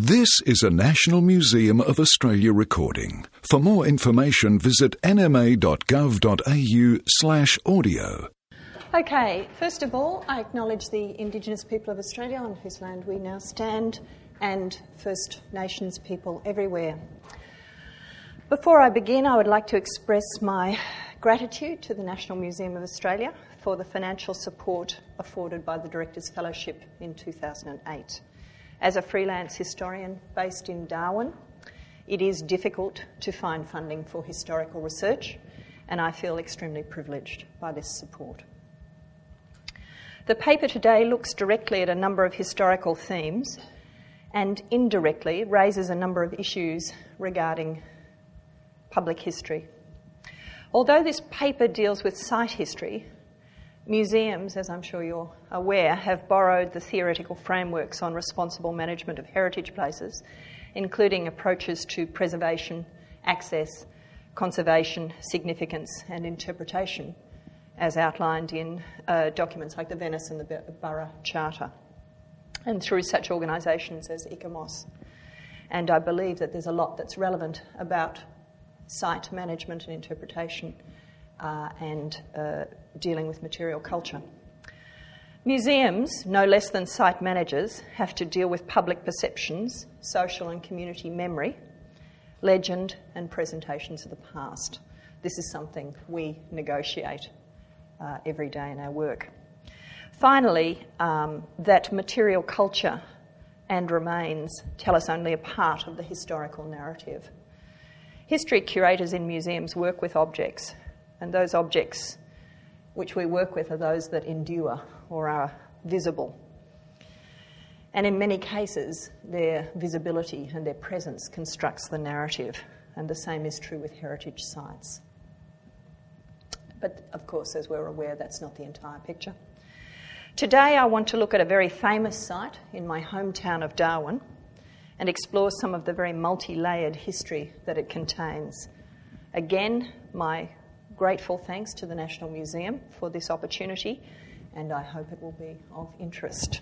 This is a National Museum of Australia recording. For more information, visit nma.gov.au/audio. Okay, first of all, I acknowledge the Indigenous people of Australia on whose land we now stand, and First Nations people everywhere. Before I begin, I would like to express my gratitude to the National Museum of Australia for the financial support afforded by the Directors' Fellowship in 2008. As a freelance historian based in Darwin, it is difficult to find funding for historical research, and I feel extremely privileged by this support. The paper today looks directly at a number of historical themes and indirectly raises a number of issues regarding public history. Although this paper deals with site history, museums, as I'm sure you're aware, have borrowed the theoretical frameworks on responsible management of heritage places, including approaches to preservation, access, conservation, significance and interpretation, as outlined in documents like the Venice and the Borough Charter, and through such organisations as ICOMOS. And I believe that there's a lot that's relevant about site management and interpretation and dealing with material culture. Museums, no less than site managers, have to deal with public perceptions, social and community memory, legend and presentations of the past. This is something we negotiate every day in our work. Finally, that material culture and remains tell us only a part of the historical narrative. History curators in museums work with objects, and those objects which we work with are those that endure or are visible. And in many cases, their visibility and their presence constructs the narrative, and the same is true with heritage sites. But of course, as we're aware, that's not the entire picture. Today I want to look at a very famous site in my hometown of Darwin and explore some of the very multi-layered history that it contains. Again, my grateful thanks to the National Museum for this opportunity, and I hope it will be of interest.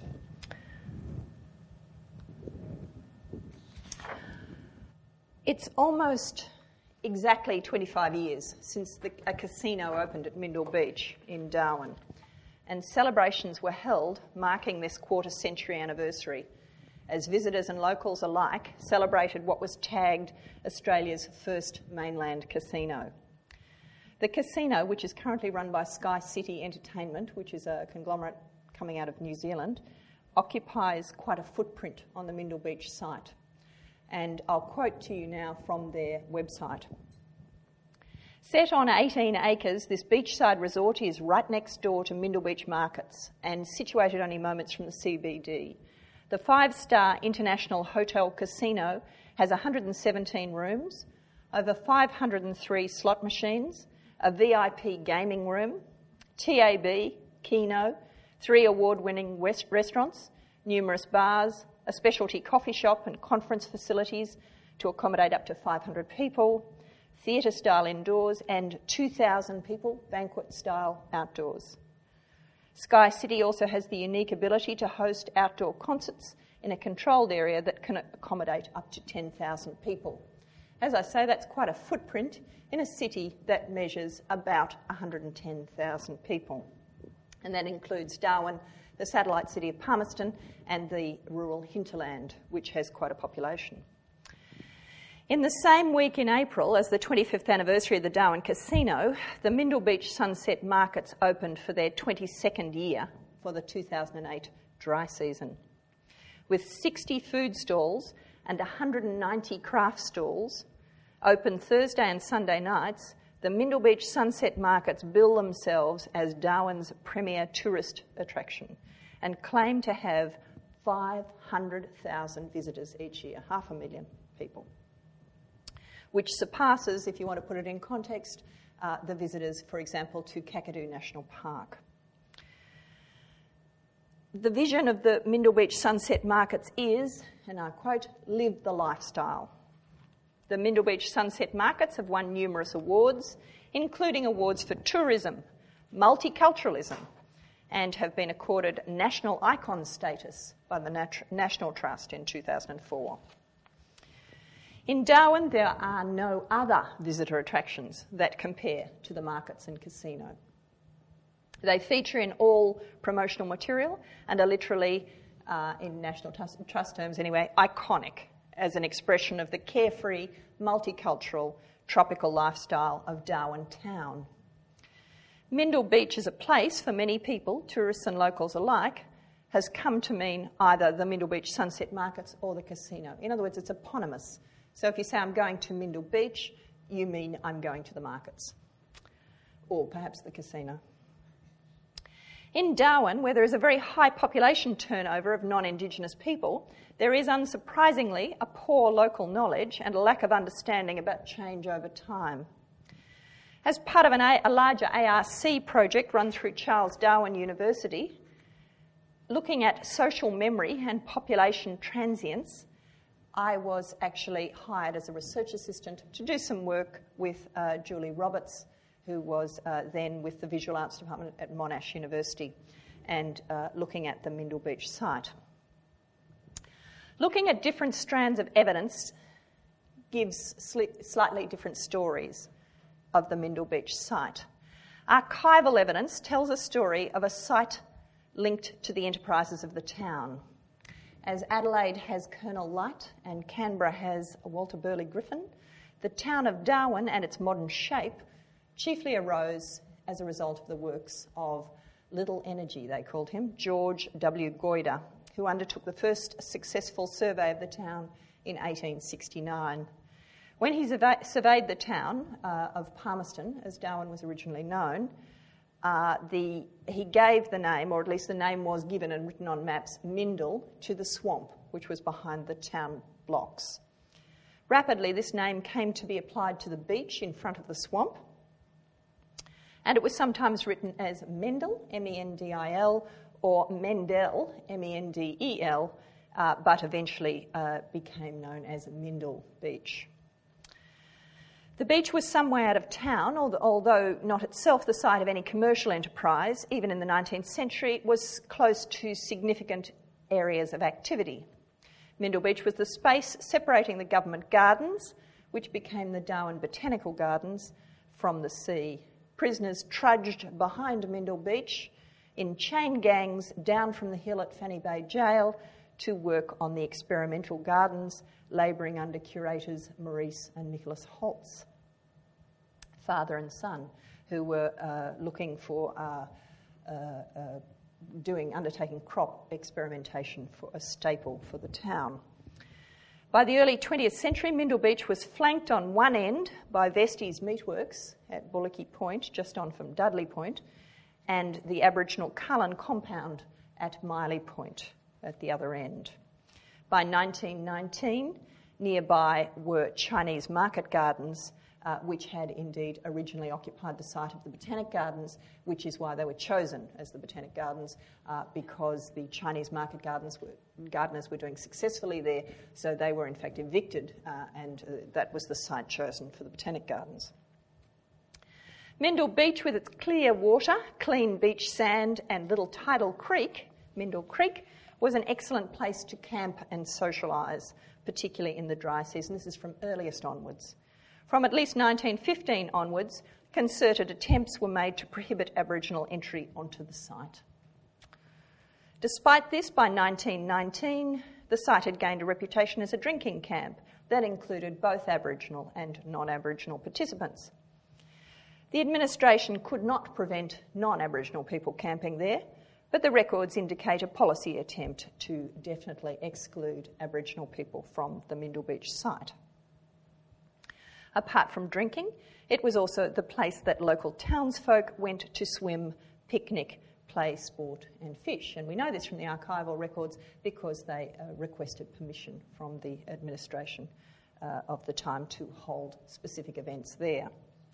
It's almost exactly 25 years since a casino opened at Mindil Beach in Darwin, and celebrations were held marking this quarter-century anniversary as visitors and locals alike celebrated what was tagged Australia's first mainland casino. The casino, which is currently run by Sky City Entertainment, which is a conglomerate coming out of New Zealand, occupies quite a footprint on the Mindil Beach site. And I'll quote to you now from their website. Set on 18 acres, this beachside resort is right next door to Mindil Beach Markets and situated only moments from the CBD. The 5-star International Hotel Casino has 117 rooms, over 503 slot machines, a VIP gaming room, TAB, Keno, 3 award-winning restaurants, numerous bars, a specialty coffee shop and conference facilities to accommodate up to 500 people, theatre-style indoors and 2,000 people banquet-style outdoors. Sky City also has the unique ability to host outdoor concerts in a controlled area that can accommodate up to 10,000 people. As I say, that's quite a footprint in a city that measures about 110,000 people. And that includes Darwin, the satellite city of Palmerston, and the rural hinterland, which has quite a population. In the same week in April as the 25th anniversary of the Darwin Casino, the Mindil Beach Sunset Markets opened for their 22nd year for the 2008 dry season. With 60 food stalls and 190 craft stalls, open Thursday and Sunday nights, the Mindil Beach Sunset Markets bill themselves as Darwin's premier tourist attraction and claim to have 500,000 visitors each year, 500,000 people, which surpasses, if you want to put it in context, the visitors, for example, to Kakadu National Park. The vision of the Mindil Beach Sunset Markets is, and I quote, live the lifestyle. The Mindil Beach Sunset Markets have won numerous awards, including awards for tourism, multiculturalism, and have been accorded national icon status by the National Trust in 2004. In Darwin, there are no other visitor attractions that compare to the markets and casino. They feature in all promotional material and are literally, in National Trust terms anyway, iconic as an expression of the carefree, multicultural, tropical lifestyle of Darwin town. Mindil Beach as a place for many people, tourists and locals alike, has come to mean either the Mindil Beach Sunset Markets or the casino. In other words, it's eponymous. So if you say, I'm going to Mindil Beach, you mean I'm going to the markets, or perhaps the casino. In Darwin, where there is a very high population turnover of non-Indigenous people, there is unsurprisingly a poor local knowledge and a lack of understanding about change over time. As part of a larger ARC project run through Charles Darwin University, looking at social memory and population transience, I was actually hired as a research assistant to do some work with Julie Roberts, who was then with the Visual Arts Department at Monash University, and looking at the Mindil Beach site. Looking at different strands of evidence gives slightly different stories of the Mindil Beach site. Archival evidence tells a story of a site linked to the enterprises of the town. As Adelaide has Colonel Light and Canberra has Walter Burley Griffin, the town of Darwin and its modern shape chiefly arose as a result of the works of Little Energy, they called him, George W. Goyder, who undertook the first successful survey of the town in 1869. When he surveyed the town of Palmerston, as Darwin was originally known, he gave the name, or at least the name was given and written on maps, Mindil, to the swamp, which was behind the town blocks. Rapidly, this name came to be applied to the beach in front of the swamp, and it was sometimes written as Mendel, M-E-N-D-I-L, or Mendel, M-E-N-D-E-L, but eventually became known as Mindil Beach. The beach was some way out of town, although not itself the site of any commercial enterprise. Even in the 19th century, it was close to significant areas of activity. Mindil Beach was the space separating the government gardens, which became the Darwin Botanical Gardens, from the sea. Prisoners trudged behind Mindil Beach in chain gangs down from the hill at Fanny Bay Jail to work on the experimental gardens, labouring under curators Maurice and Nicholas Holtz, father and son, who were looking for undertaking crop experimentation for a staple for the town. By the early 20th century, Mindil Beach was flanked on one end by Vestey's Meatworks at Bullocky Point, just on from Dudley Point, and the Aboriginal Cullen Compound at Miley Point at the other end. By 1919, nearby were Chinese market gardens, which had indeed originally occupied the site of the Botanic Gardens, which is why they were chosen as the Botanic Gardens, because the Chinese market gardeners were doing successfully there, so they were in fact evicted, and that was the site chosen for the Botanic Gardens. Mindil Beach, with its clear water, clean beach sand, and little tidal creek, Mindil Creek, was an excellent place to camp and socialise, particularly in the dry season. This is from earliest onwards. From at least 1915 onwards, concerted attempts were made to prohibit Aboriginal entry onto the site. Despite this, by 1919, the site had gained a reputation as a drinking camp that included both Aboriginal and non-Aboriginal participants. The administration could not prevent non-Aboriginal people camping there, but the records indicate a policy attempt to definitely exclude Aboriginal people from the Mindil Beach site. Apart from drinking, it was also the place that local townsfolk went to swim, picnic, play, sport and fish. And we know this from the archival records because they requested permission from the administration of the time to hold specific events there.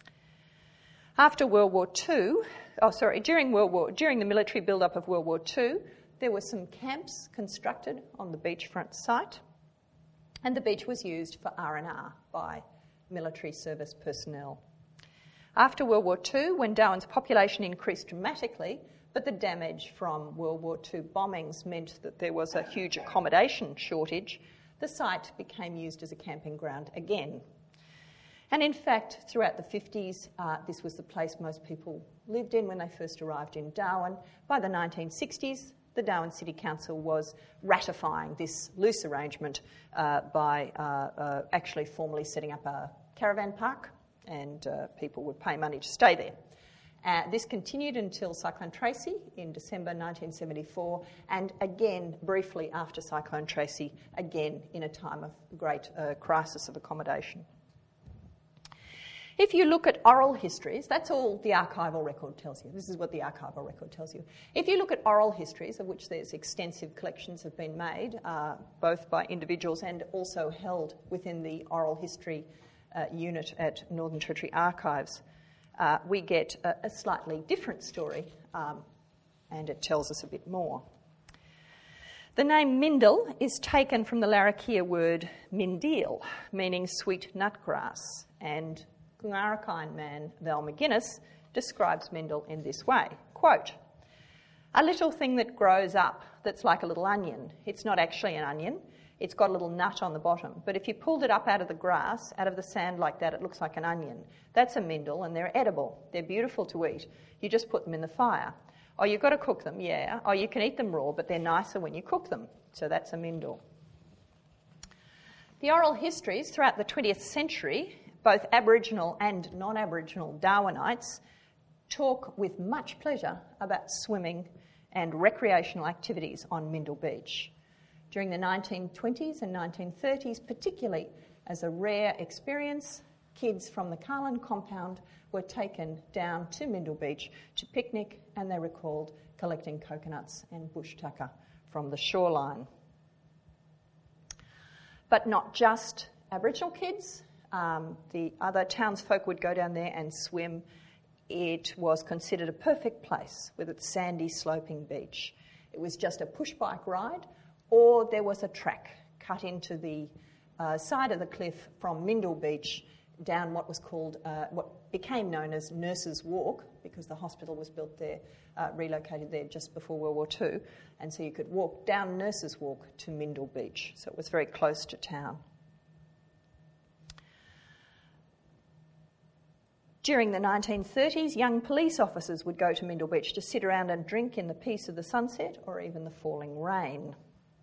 After World War II, during the military build-up of World War II, there were some camps constructed on the beachfront site, and the beach was used for R&R by military service personnel. After World War II, when Darwin's population increased dramatically, but the damage from World War II bombings meant that there was a huge accommodation shortage. The site became used as a camping ground again. And in fact, throughout the 50s, this was the place most people lived in when they first arrived in Darwin. By the 1960s, the Darwin City Council was ratifying this loose arrangement by actually formally setting up a caravan park, and people would pay money to stay there. This continued until Cyclone Tracy in December 1974, and again, briefly after Cyclone Tracy, again in a time of great crisis of accommodation. If you look at oral histories, that's all the archival record tells you. This is what the archival record tells you. If you look at oral histories, of which there's extensive collections have been made, both by individuals and also held within the oral history unit at Northern Territory Archives, we get a slightly different story, and it tells us a bit more. The name Mindil is taken from the Larrakia word mindil, meaning sweet nutgrass, and Gungarakine man Val McGuinness describes Mindil in this way, quote, "A little thing that grows up that's like a little onion. It's not actually an onion. It's got a little nut on the bottom. But if you pulled it up out of the grass, out of the sand like that, it looks like an onion. That's a mindil, and they're edible. They're beautiful to eat. You just put them in the fire. Oh, you've got to cook them, yeah. Oh, you can eat them raw, but they're nicer when you cook them. So that's a mindil." The oral histories throughout the 20th century, both Aboriginal and non-Aboriginal Darwinites, talk with much pleasure about swimming and recreational activities on Mindil Beach. During the 1920s and 1930s, particularly as a rare experience, kids from the Carlin compound were taken down to Mindil Beach to picnic, and they recalled collecting coconuts and bush tucker from the shoreline. But not just Aboriginal kids. The other townsfolk would go down there and swim. It was considered a perfect place with its sandy, sloping beach. It was just a push bike ride, or there was a track cut into the side of the cliff from Mindil Beach down what was called, what became known as Nurses Walk, because the hospital was built there, relocated there just before World War II, and so you could walk down Nurses Walk to Mindil Beach, so it was very close to town. During the 1930s, young police officers would go to Mindil Beach to sit around and drink in the peace of the sunset or even the falling rain.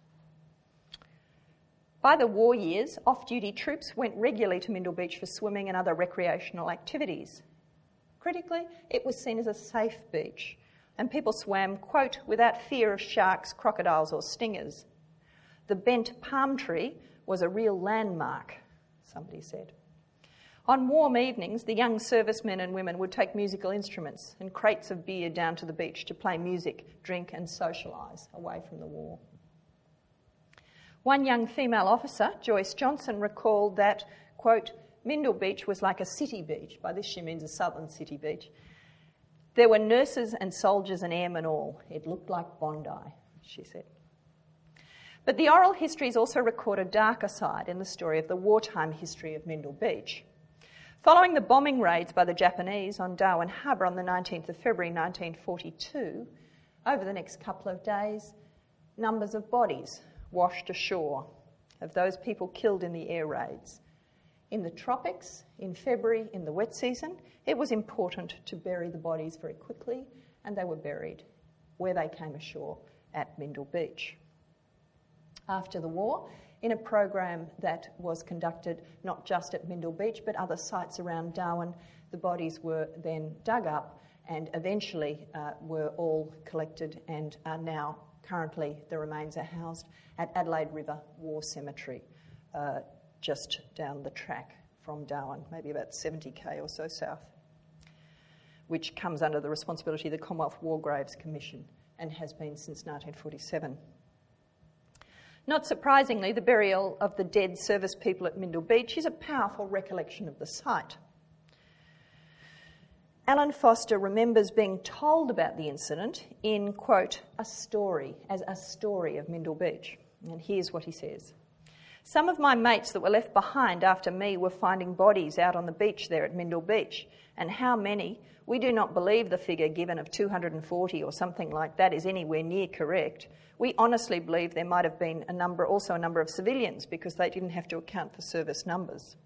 By the war years, off-duty troops went regularly to Mindil Beach for swimming and other recreational activities. Critically, it was seen as a safe beach, and people swam, quote, without fear of sharks, crocodiles or stingers. The bent palm tree was a real landmark, somebody said. On warm evenings, the young servicemen and women would take musical instruments and crates of beer down to the beach to play music, drink and socialise away from the war. One young female officer, Joyce Johnson, recalled that, quote, Mindil Beach was like a city beach. By this she means a southern city beach. There were nurses and soldiers and airmen all. It looked like Bondi, she said. But the oral histories also record a darker side in the story of the wartime history of Mindil Beach. Following the bombing raids by the Japanese on Darwin Harbour on the 19th of February 1942, over the next couple of days, numbers of bodies washed ashore of those people killed in the air raids. In the tropics, in February, in the wet season, it was important to bury the bodies very quickly, and they were buried where they came ashore at Mindil Beach. After the war, in a program that was conducted not just at Mindil Beach but other sites around Darwin, the bodies were then dug up and eventually were all collected and are now currently the remains are housed at Adelaide River War Cemetery, just down the track from Darwin, maybe about 70k or so south, which comes under the responsibility of the Commonwealth War Graves Commission and has been since 1947. Not surprisingly, the burial of the dead service people at Mindil Beach is a powerful recollection of the site. Alan Foster remembers being told about the incident in, quote, a story of Mindil Beach. And here's what he says. Some of my mates that were left behind after me were finding bodies out on the beach there at Mindil Beach. And how many? We do not believe the figure given of 240 or something like that is anywhere near correct. We honestly believe there might have been a number of civilians, because they didn't have to account for service numbers.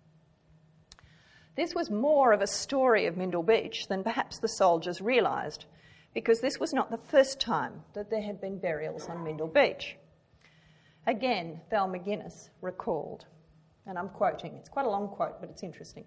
This was more of a story of Mindil Beach than perhaps the soldiers realised, because this was not the first time that there had been burials on Mindil Beach. Again, Val McGuinness recalled, and I'm quoting, it's quite a long quote, but it's interesting.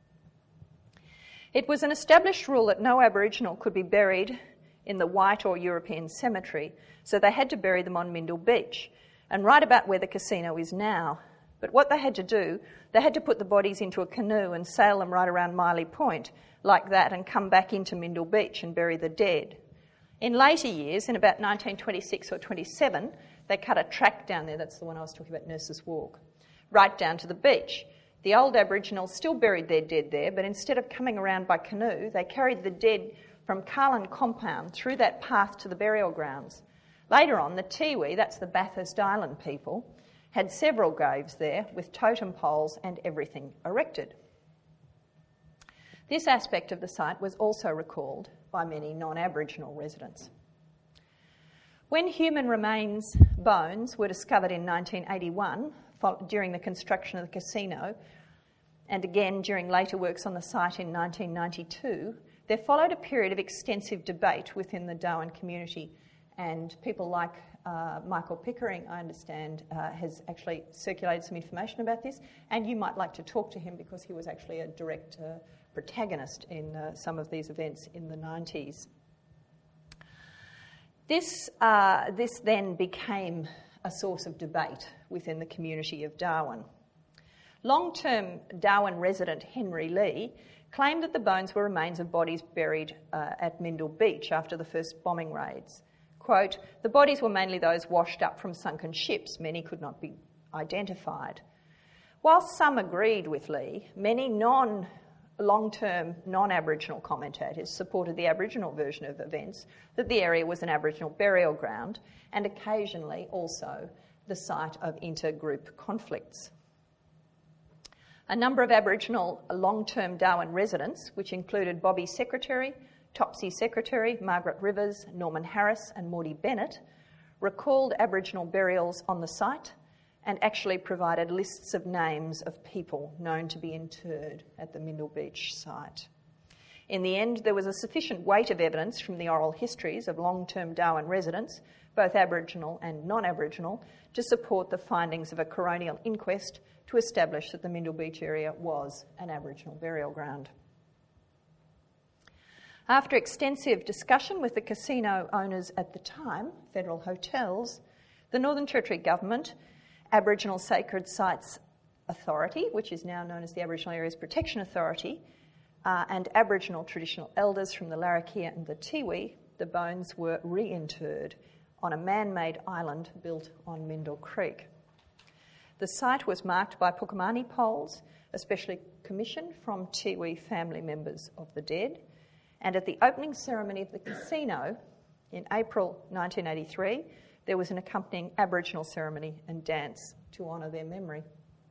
It was an established rule that no Aboriginal could be buried in the white or European cemetery, so they had to bury them on Mindil Beach, and right about where the casino is now. But what they had to do, they had to put the bodies into a canoe and sail them right around Miley Point, like that, and come back into Mindil Beach and bury the dead. In later years, in about 1926 or 27, they cut a track down there, that's the one I was talking about, Nurses Walk, right down to the beach. The old Aboriginals still buried their dead there, but instead of coming around by canoe, they carried the dead from Carlin Compound through that path to the burial grounds. Later on, the Tiwi, that's the Bathurst Island people, had several graves there with totem poles and everything erected. This aspect of the site was also recalled by many non-Aboriginal residents. When human remains bones were discovered in 1981 during the construction of the casino, and again during later works on the site in 1992, there followed a period of extensive debate within the Darwin community, and people like Michael Pickering, I understand, has actually circulated some information about this, and you might like to talk to him because he was actually a direct protagonist in some of these events in the 90s. This then became a source of debate within the community of Darwin. Long-term Darwin resident Henry Lee claimed that the bones were remains of bodies buried at Mindil Beach after the first bombing raids. Quote, "The bodies were mainly those washed up from sunken ships. Many could not be identified." While some agreed with Lee, many long-term non-Aboriginal commentators supported the Aboriginal version of events, that the area was an Aboriginal burial ground and occasionally also the site of intergroup conflicts. A number of Aboriginal long-term Darwin residents, which included Bobby Secretary, Topsy Secretary, Margaret Rivers, Norman Harris and Maudie Bennett, recalled Aboriginal burials on the site and actually provided lists of names of people known to be interred at the Mindil Beach site. In the end, there was a sufficient weight of evidence from the oral histories of long-term Darwin residents, both Aboriginal and non-Aboriginal, to support the findings of a coronial inquest to establish that the Mindil Beach area was an Aboriginal burial ground. After extensive discussion with the casino owners at the time, Federal Hotels, the Northern Territory Government, Aboriginal Sacred Sites Authority, which is now known as the Aboriginal Areas Protection Authority, and Aboriginal traditional elders from the Larrakia and the Tiwi, the bones were reinterred on a man-made island built on Mindil Creek. The site was marked by Pukamani poles, a special commission from Tiwi family members of the dead, and at the opening ceremony of the casino in April 1983, there was an accompanying Aboriginal ceremony and dance to honour their memory.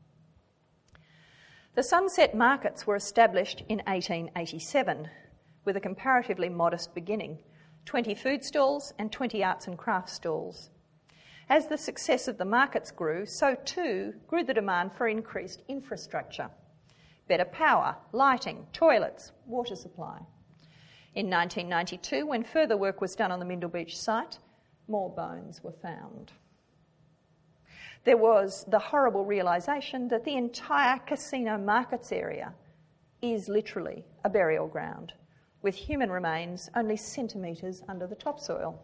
The sunset markets were established in 1887 with a comparatively modest beginning, 20 food stalls and 20 arts and crafts stalls. As the success of the markets grew, so too grew the demand for increased infrastructure, better power, lighting, toilets, water supply. In 1992, when further work was done on the Mindil Beach site, more bones were found. There was the horrible realisation that the entire casino markets area is literally a burial ground, with human remains only centimetres under the topsoil.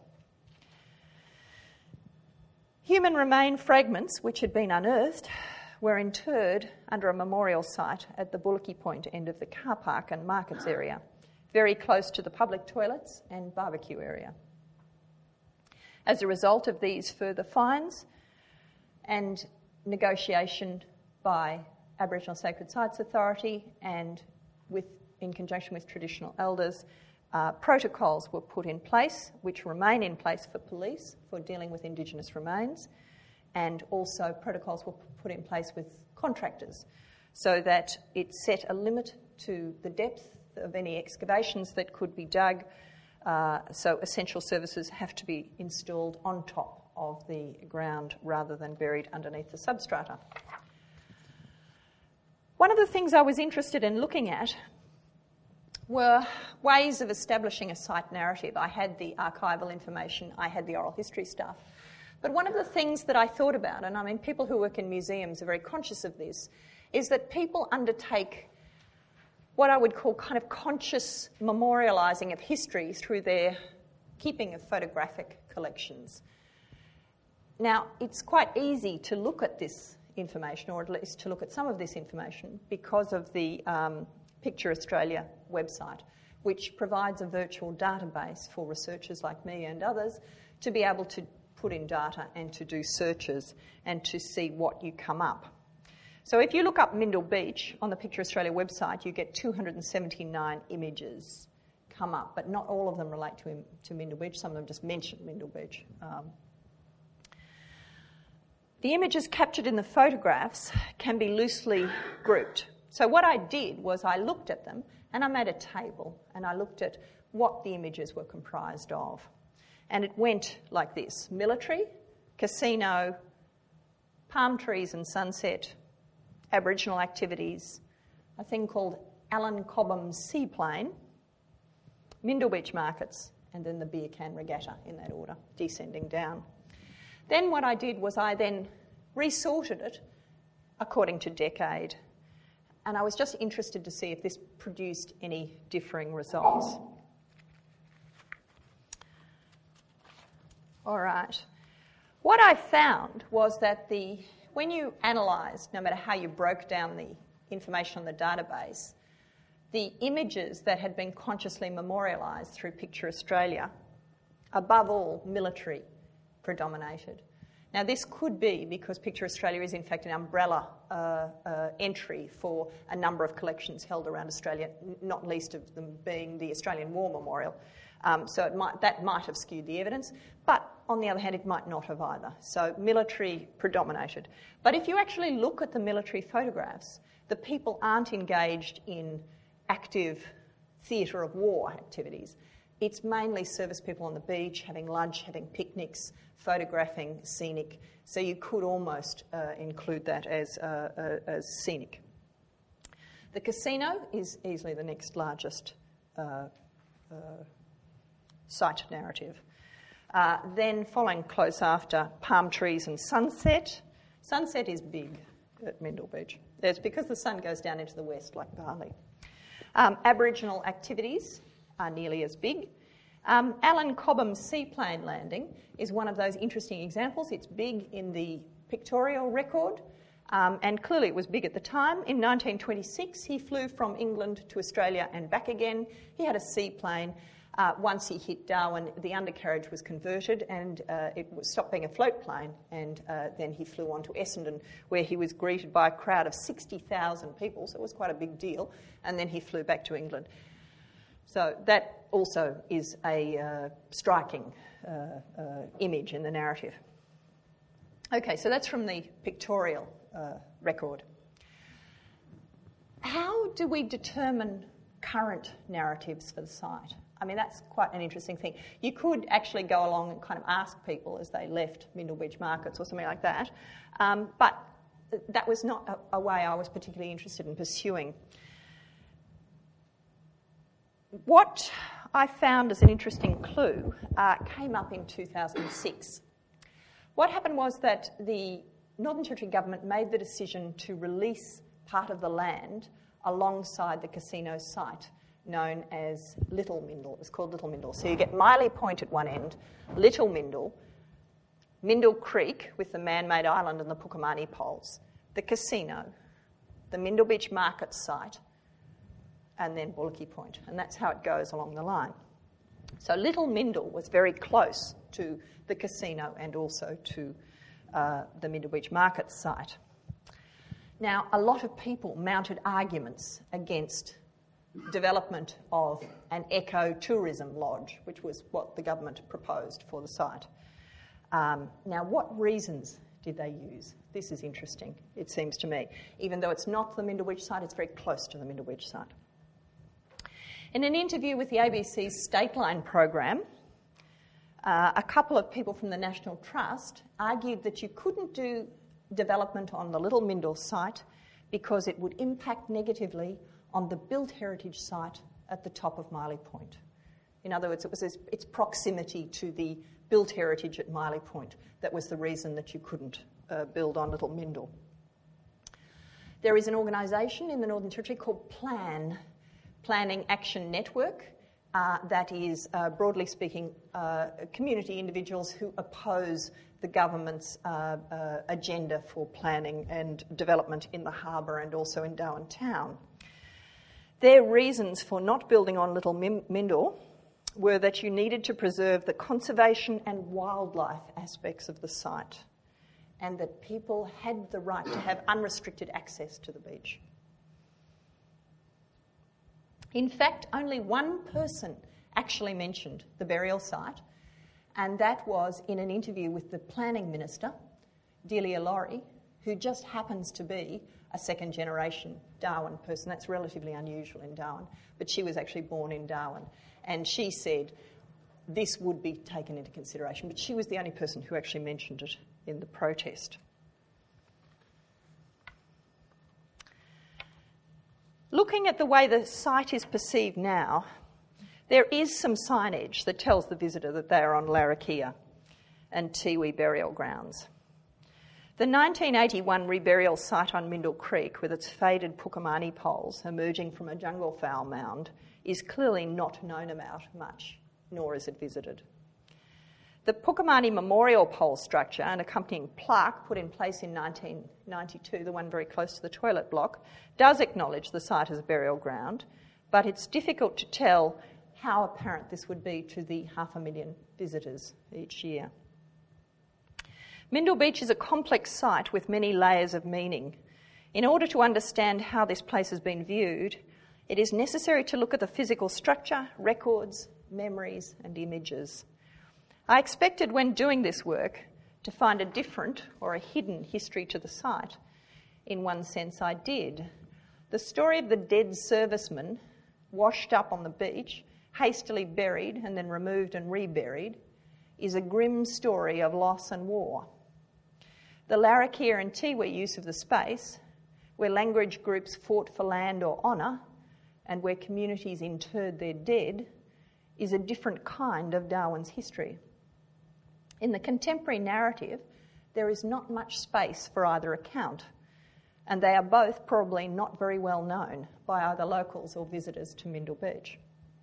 Human remain fragments, which had been unearthed, were interred under a memorial site at the Bullocky Point end of the car park and markets area, very close to the public toilets and barbecue area. As a result of these further finds and negotiation by Aboriginal Sacred Sites Authority and in conjunction with traditional elders, protocols were put in place, which remain in place for police for dealing with Indigenous remains, and also protocols were put in place with contractors so that it set a limit to the depth of any excavations that could be dug. So essential services have to be installed on top of the ground rather than buried underneath the substrata. One of the things I was interested in looking at were ways of establishing a site narrative. I had the archival information, I had the oral history stuff. But one of the things that I thought about, and I mean people who work in museums are very conscious of this, is that people undertake what I would call kind of conscious memorialising of history through their keeping of photographic collections. Now, it's quite easy to look at this information, or at least to look at some of this information, because of the Picture Australia website, which provides a virtual database for researchers like me and others to be able to put in data and to do searches and to see what you come up. So if you look up Mindil Beach on the Picture Australia website, you get 279 images come up, but not all of them relate to Mindil Beach. Some of them just mention Mindil Beach. The images captured in the photographs can be loosely grouped. So what I did was I looked at them and I made a table and I looked at what the images were comprised of. And it went like this: military, casino, palm trees and sunset, Aboriginal activities, a thing called Alan Cobham's seaplane, Mindil Beach markets, and then the beer can regatta in that order, descending down. Then what I did was I then resorted it according to decade, and I was just interested to see if this produced any differing results. All right. What I found was that when you analysed, no matter how you broke down the information on the database, the images that had been consciously memorialised through Picture Australia, above all, military, predominated. Now, this could be because Picture Australia is in fact an umbrella entry for a number of collections held around Australia, not least of them being the Australian War Memorial. So that might have skewed the evidence, but on the other hand, it might not have either. So military predominated. But if you actually look at the military photographs, the people aren't engaged in active theatre of war activities. It's mainly service people on the beach, having lunch, having picnics, photographing scenic. So you could almost include that as scenic. The casino is easily the next largest site narrative. Then following close after, palm trees and sunset. Sunset is big at Mindil Beach. It's because the sun goes down into the west like Bali. Aboriginal activities are nearly as big. Alan Cobham's seaplane landing is one of those interesting examples. It's big in the pictorial record, and clearly it was big at the time. In 1926, he flew from England to Australia and back again. He had a seaplane. Once he hit Darwin, the undercarriage was converted and it stopped being a float plane, and then he flew on to Essendon, where he was greeted by a crowd of 60,000 people, so it was quite a big deal, and then he flew back to England. So that also is a striking image in the narrative. Okay, so that's from the pictorial record. How do we determine current narratives for the site? I mean, that's quite an interesting thing. You could actually go along and kind of ask people as they left Mindil Beach markets or something like that, but that was not a way I was particularly interested in pursuing. What I found as an interesting clue came up in 2006. What happened was that the Northern Territory government made the decision to release part of the land alongside the casino site, known as Little Mindil. It was called Little Mindil. So you get Miley Point at one end, Little Mindil, Mindil Creek with the man-made island and the Pukamani poles, the casino, the Mindil Beach market site, and then Bullocky Point. And that's how it goes along the line. So Little Mindil was very close to the casino and also to the Mindil Beach market site. Now, a lot of people mounted arguments against development of an eco-tourism lodge, which was what the government proposed for the site. Now, what reasons did they use? This is interesting, it seems to me. Even though it's not the Mindil Beach site, it's very close to the Mindil Beach site. In an interview with the ABC's Stateline program, a couple of people from the National Trust argued that you couldn't do development on the Little Mindil site because it would impact negatively on the built heritage site at the top of Miley Point. In other words, it was its proximity to the built heritage at Miley Point that was the reason that you couldn't build on Little Mindil. There is an organisation in the Northern Territory called Planning Action Network, that is, broadly speaking, community individuals who oppose the government's agenda for planning and development in the harbour and also in Darwin town. Their reasons for not building on Little Mindil were that you needed to preserve the conservation and wildlife aspects of the site and that people had the right to have unrestricted access to the beach. In fact, only one person actually mentioned the burial site, and that was in an interview with the planning minister, Delia Laurie, who just happens to be a second-generation Darwin person. That's relatively unusual in Darwin, but she was actually born in Darwin. And she said this would be taken into consideration, but she was the only person who actually mentioned it in the protest. Looking at the way the site is perceived now, there is some signage that tells the visitor that they are on Larrakia and Tiwi burial grounds. The 1981 reburial site on Mindil Creek, with its faded Pukamani poles emerging from a jungle fowl mound, is clearly not known about much, nor is it visited. The Pukamani Memorial Pole structure and accompanying plaque put in place in 1992, the one very close to the toilet block, does acknowledge the site as a burial ground, but it's difficult to tell how apparent this would be to the 500,000 visitors each year. Mindil Beach is a complex site with many layers of meaning. In order to understand how this place has been viewed, it is necessary to look at the physical structure, records, memories and images. I expected when doing this work to find a different or a hidden history to the site. In one sense, I did. The story of the dead serviceman washed up on the beach, hastily buried and then removed and reburied, is a grim story of loss and war. The Larrakia and Tiwi use of the space, where language groups fought for land or honour and where communities interred their dead, is a different kind of Darwin's history. In the contemporary narrative, there is not much space for either account, and they are both probably not very well known by either locals or visitors to Mindil Beach.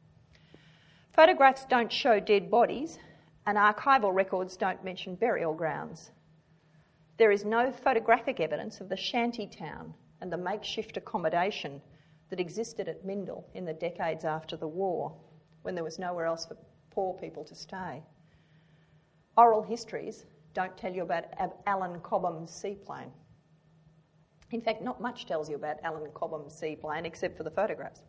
Photographs don't show dead bodies, and archival records don't mention burial grounds. There is no photographic evidence of the shanty town and the makeshift accommodation that existed at Mindil in the decades after the war, when there was nowhere else for poor people to stay. Oral histories don't tell you about Alan Cobham's seaplane. In fact, not much tells you about Alan Cobham's seaplane except for the photographs.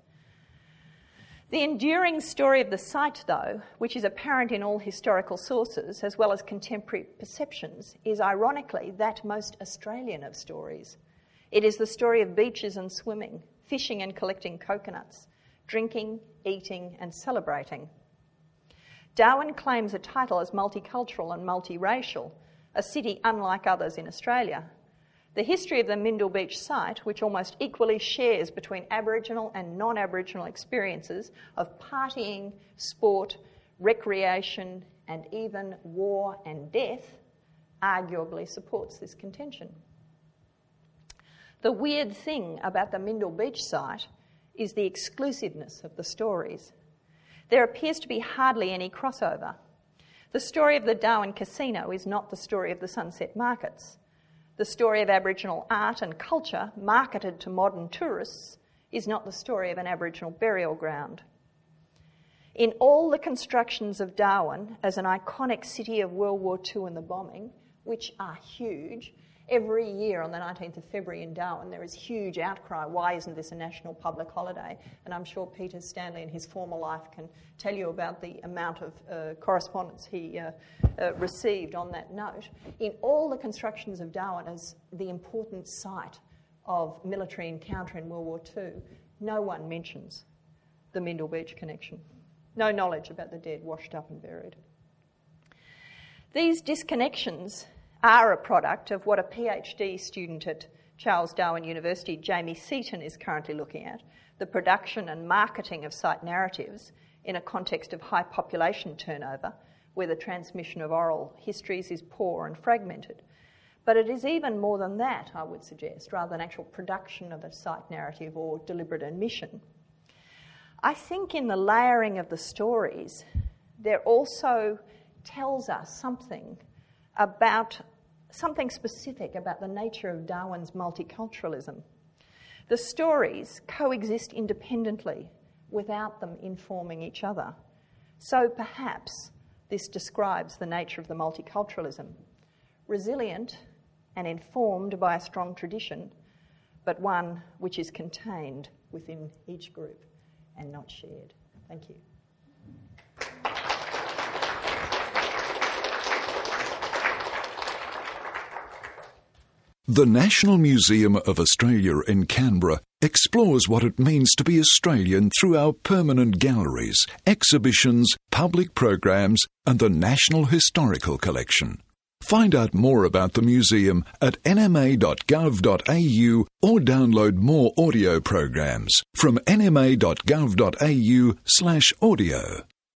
The enduring story of the site, though, which is apparent in all historical sources as well as contemporary perceptions, is ironically that most Australian of stories. It is the story of beaches and swimming, fishing and collecting coconuts, drinking, eating and celebrating. Darwin claims a title as multicultural and multiracial, a city unlike others in Australia. The history of the Mindil Beach site, which almost equally shares between Aboriginal and non-Aboriginal experiences of partying, sport, recreation, and even war and death, arguably supports this contention. The weird thing about the Mindil Beach site is the exclusiveness of the stories. There appears to be hardly any crossover. The story of the Darwin Casino is not the story of the Sunset Markets. The story of Aboriginal art and culture marketed to modern tourists is not the story of an Aboriginal burial ground. In all the constructions of Darwin as an iconic city of World War II and the bombing, which are huge, Every year on the 19th of February in Darwin, there is huge outcry. Why isn't this a national public holiday? And I'm sure Peter Stanley in his former life can tell you about the amount of correspondence he received on that note. In all the constructions of Darwin as the important site of military encounter in World War II, no one mentions the Mindil Beach connection. No knowledge about the dead washed up and buried. These disconnections are a product of what a PhD student at Charles Darwin University, Jamie Seaton, is currently looking at, the production and marketing of site narratives in a context of high population turnover, where the transmission of oral histories is poor and fragmented. But it is even more than that, I would suggest, rather than actual production of a site narrative or deliberate omission. I think in the layering of the stories, there also tells us something specific about the nature of Darwin's multiculturalism. The stories coexist independently without them informing each other. So perhaps this describes the nature of the multiculturalism. Resilient and informed by a strong tradition, but one which is contained within each group and not shared. Thank you. The National Museum of Australia in Canberra explores what it means to be Australian through our permanent galleries, exhibitions, public programs, and the National Historical Collection. Find out more about the museum at nma.gov.au or download more audio programs from nma.gov.au/audio.